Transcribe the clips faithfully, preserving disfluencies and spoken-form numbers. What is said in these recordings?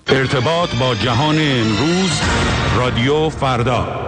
ارتباط با جهان امروز، رادیو فردا.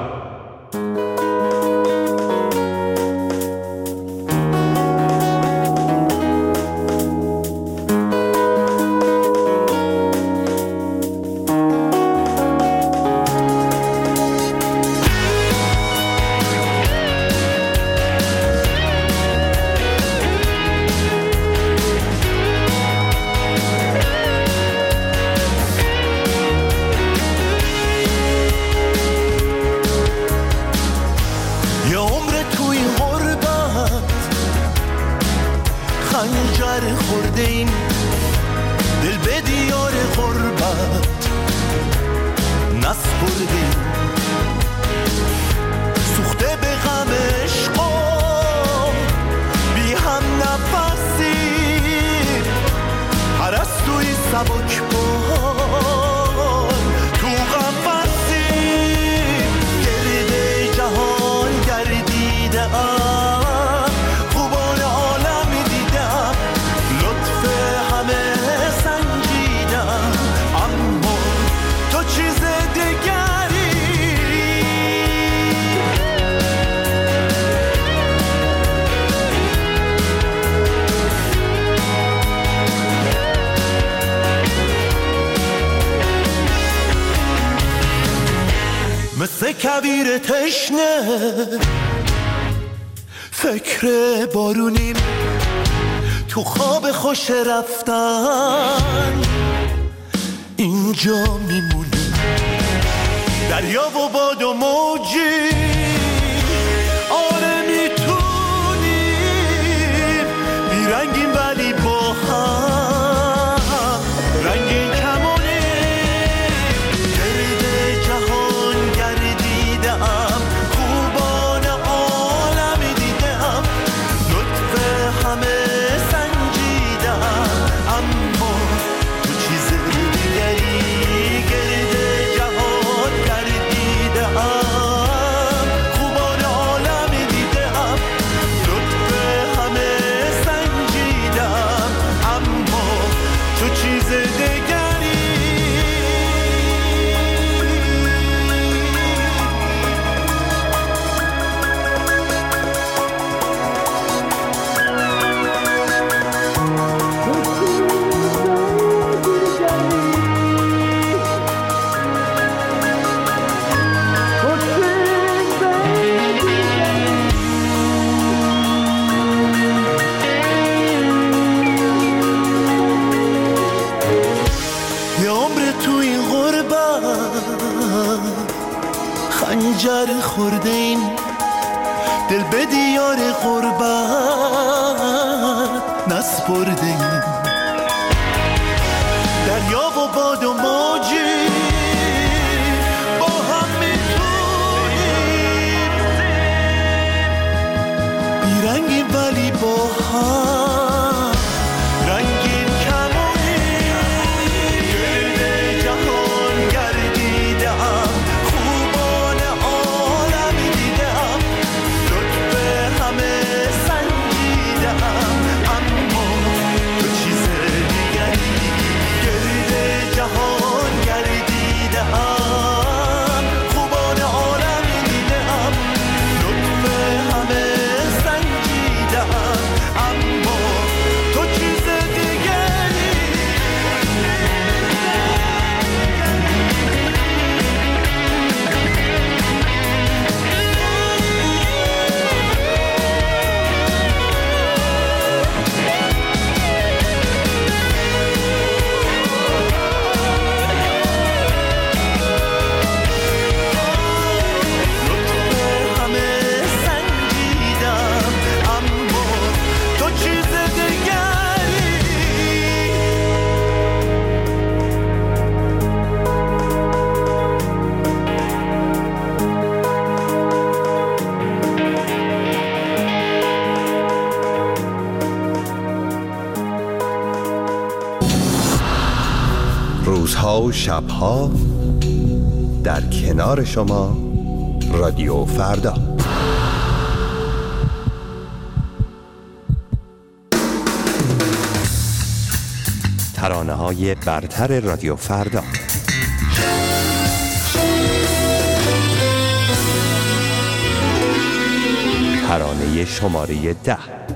کویر تشنه فکر بارونیم، تو خواب خوش رفتن اینجا میمونیم. دریا و باد و موجی آره میتونیم، بیرنگیم ولی با هم رنگین کمونیم. گرد جهان گردیدم، خوبان عالمی دیدم، لطف همه سنجیدم، اما تو چیز دیگری. گرد جهان گردیدم، خوبان عالمی دیدم، لطف همه سنجیدم، اما تو چیز دیگری. یه عمر تو این غربت خنجر خورده این دل به دیار غربت نسپرده این. دریا و باد و موجی با هم میتونیم، بیرنگیم ولی با هم رنگین کمونیم. گرد جهان گردیدم، خوبان عالمی دیدم، لطف همه سنجیدم، اما تو چیز دیگری. گرد جهان گردیدم، خوبان عالمی دیدم، لطف همه سنجیدم، اما تو چیز دیگری. لطف همه سنجیدم، اما تو چیز دیگری. روزها و شبها در کنار شما، رادیو فردا. ترانه‌های برتر رادیو فردا. ترانه شماره ده.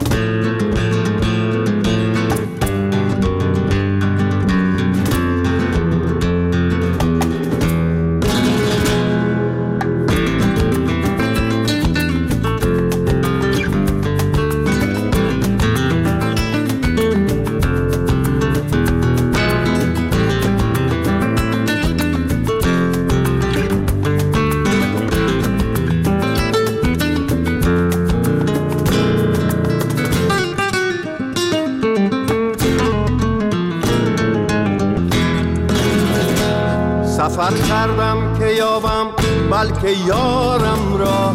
سفر کردم که یابم بلکه یارم را،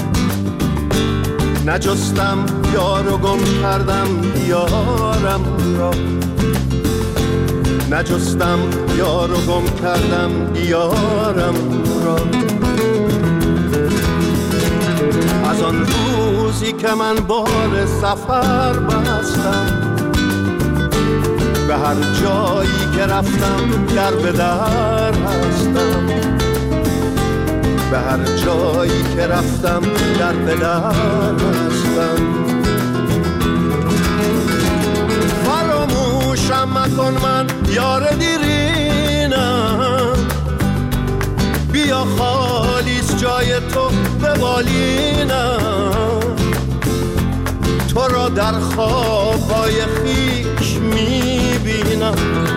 نجستم یار و گم کردم یارم را، نجستم یار و گم کردم یارم را. از آن روزی که من بار سفر بستم، به هر جایی که رفتم در به در هستم، به هر جایی که رفتم در به در هستم. فراموشم مکن من یار دیرینم، بیا خالیست جای تو به بالینم، تو را در خوابهای خویش میبینم.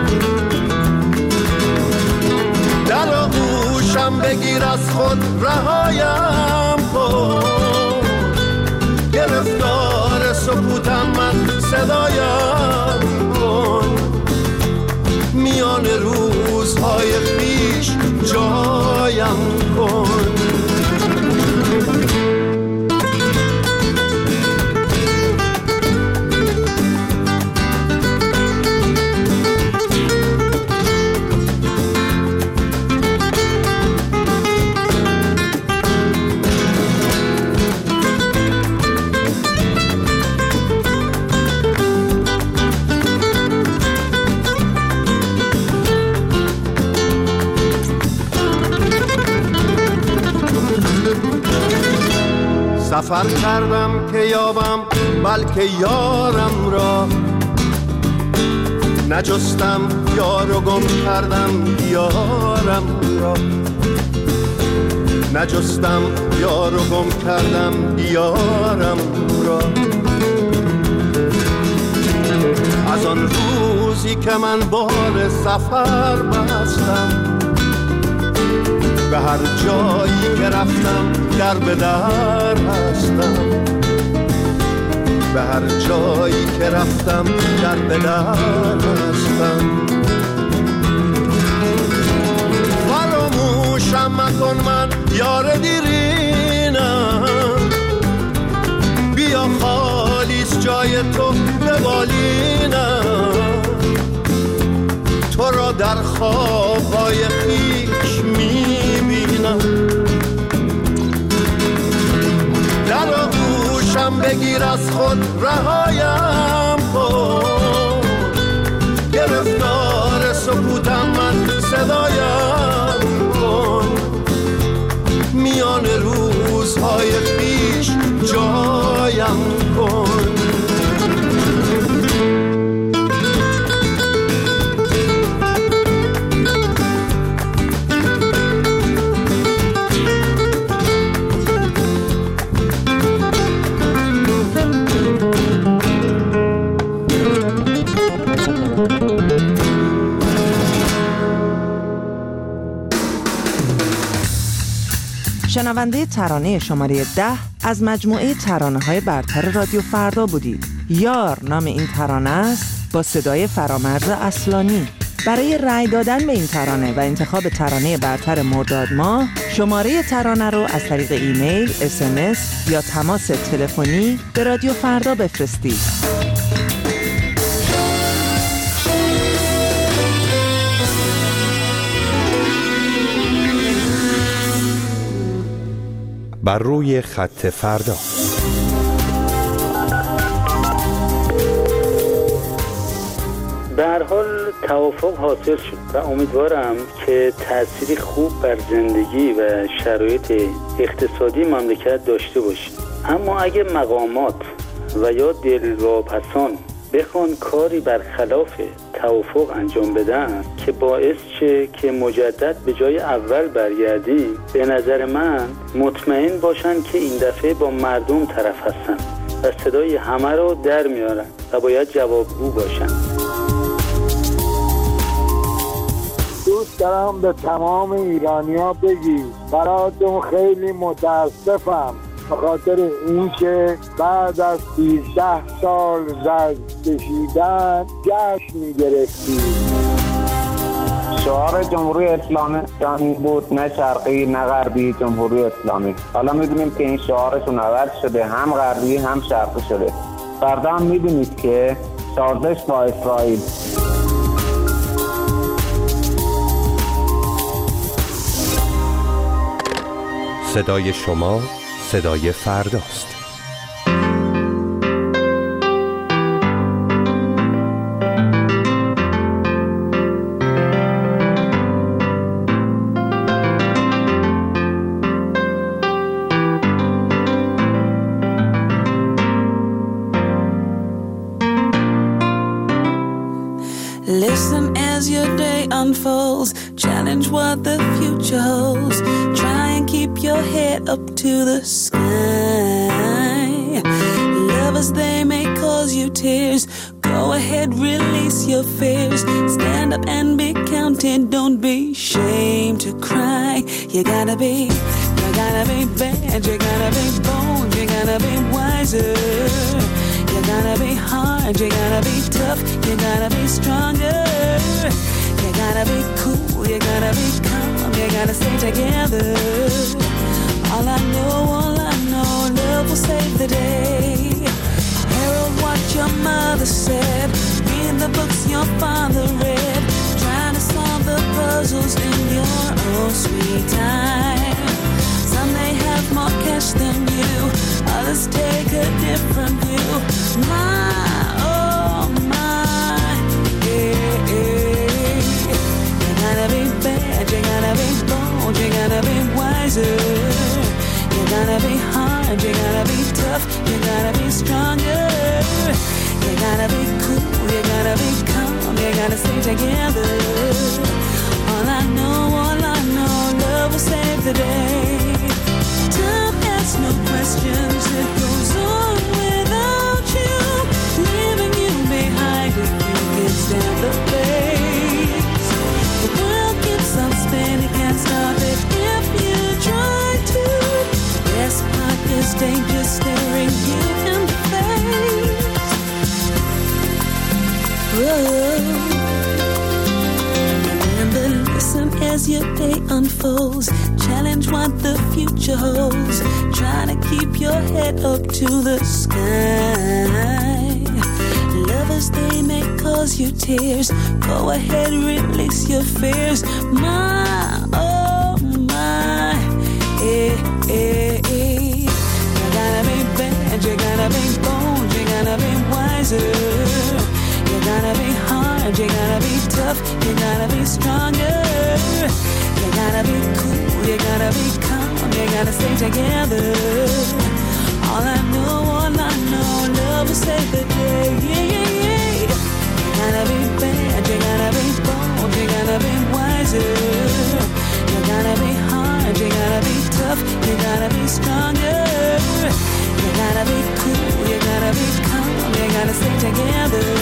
در آغوشم بگیر از خود رهایم کن، گرفتار سکوتم من صدایم کن، میان روزهای خویش جایم کن. سفر کردم که یابم بلکه یارم را، نجستم یار و گم کردم یارم را، نجستم یار و گم کردم یارم را. از آن روزی که من بار سفر بستم، به هر جایی که رفتم در به در هستم، به هر جایی که رفتم در به در هستم. فراموشم مکن من یار دیرینم، بیا خالیست جای تو به بالینم، تو را در خوابهای خویش میبینم. در آغوشم بگیر از خود رهایم کن، گرفتار سکوتم من صدایم کن، میان روزهای خویش جایم کن. شنونده ترانه شماره ده از مجموعه ترانه‌های برتر رادیو فردا بودید. یار نام این ترانه است با صدای فرامرز اصلانی. برای رأی دادن به این ترانه و انتخاب ترانه برتر مرداد ماه، شماره ترانه رو از طریق ایمیل، اس ام اس یا تماس تلفنی به رادیو فردا بفرستید. بر روی خط فردا. به هر حال توافق حاصل شد و امیدوارم که تأثیری خوب بر زندگی و شرایط اقتصادی مملکت داشته باشیم. اما اگه مقامات و یا دلواپسان بخوان کاری برخلاف توافق انجام بدن که باعث شه که مجدد به جای اول برگردیم، به نظر من مطمئن باشن که این دفعه با مردم طرف هستن و صدای همه رو در میارن و باید جوابگو باشن. دوست دارم به تمام ایرانی‌ها بگی براتون خیلی متاسفم به خاطر اینکه بعد از سیزده سال زرد کشیدن جشن می‌گرفتید. شعار جمهوری اسلامی ایرانی بود، نه شرقی نه غربی، جمهوری اسلامی. حالا می‌بینیم که این شعارشون عوض شده، هم غربی هم شرقی شده. فردا هم می‌بینید که سازش با اسرائیل. صدای شما صدای فرداست. Listen as your day unfolds, challenge what the future holds, try and keep your head up to the sky. Lovers, they may cause you tears, go ahead, release your fears, stand up and be counted, don't be ashamed to cry. You gotta be, you gotta be bad, you gotta be bold, you gotta be wiser. You gotta be hard, you gotta be tough, you gotta be stronger. You gotta be cool, you gotta be calm, you gotta stay together. All I know, all I know, love will save the day. Herald what your mother said, read the books your father read, trying to solve the puzzles in your own sweet time. Some may have more cash than you, others take a different view. My, oh my, yeah, yeah. You gotta be bad, you gotta be bold, you gotta be wiser. You gotta be hard, you gotta be tough, you gotta be stronger. You gotta be cool, you gotta be calm, you gotta stay together. All I know, all I know, love will save the day. Time asks no questions, it goes on without you, leaving you behind if you can stand the pace. The world keeps on spinning, can't stop it if you try to. The best part is danger staring you in the face. Whoa. Remember, listen as your day unfolds, challenge what the future holds, try to keep your head up to the sky. Lovers, they may cause you tears, go ahead, release your fears. My, oh my, eh, eh, eh. You gotta be bad, you gotta be bold, you gotta be wiser. You gotta be hard, you gotta be tough, you gotta be stronger. You gotta be cool, you gotta be calm, you gotta stay together. All I know, all I know, love will save the day. Yeah, yeah, yeah. You gotta be bad, you gotta be bold, you gotta be wiser. You gotta be hard, you gotta be tough, you gotta be stronger. You gotta be cool, you gotta be calm, you gotta stay together.